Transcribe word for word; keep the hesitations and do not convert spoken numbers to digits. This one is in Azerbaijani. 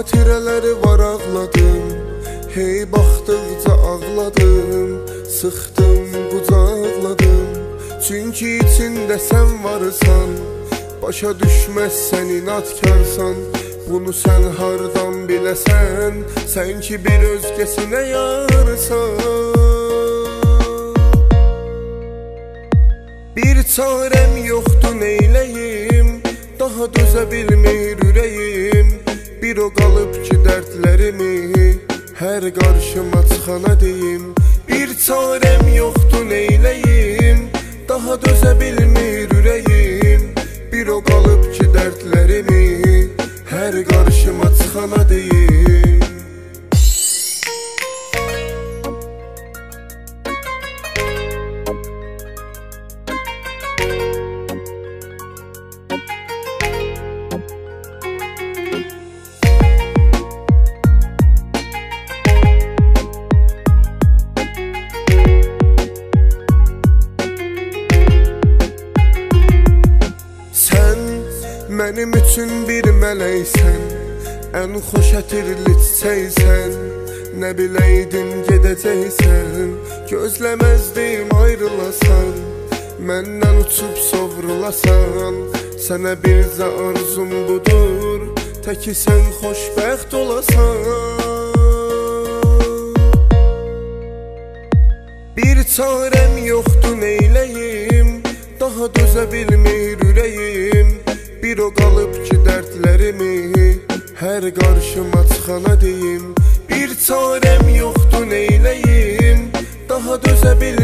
Xatirələri var ağladım, hey baxdıqca ağladım. Sıxdım, qucaqladım, çünki içində sən varsan. Başa düşməzsən, inatkarsan, bunu sən hardan biləsən? Sən ki bir özgəsinə yarsan. Bir çarəm yoxdur, neyləyim? Daha dözə bilmir ürəyim. Bir o qalıb ki dərdlərimi hər qarşıma çıxana deyim. Bir çarəm yoxdur, neyləyim? Daha dözə bilmir ürəyim. Bir o qalıb ki dərdlərimi hər qarşıma çıxana deyim. Mənim üçün bir mələksən, ən xoş ətirli çiçəksən. Nə biləydim gedəcəksən, gözləməzdim ayrılasan. Məndən uçub sovrulasan, sənə bircə arzum budur, təki sən xoşbəxt olasan. Bir çarəm yoxdur, neyləyim? Daha dözə bilmir ürəyim. Bir o qalıb ki dərdlərimi hər qarşıma çıxana deyim. Bir çarəm yoxdur, neyləyim? Daha dözə bilmir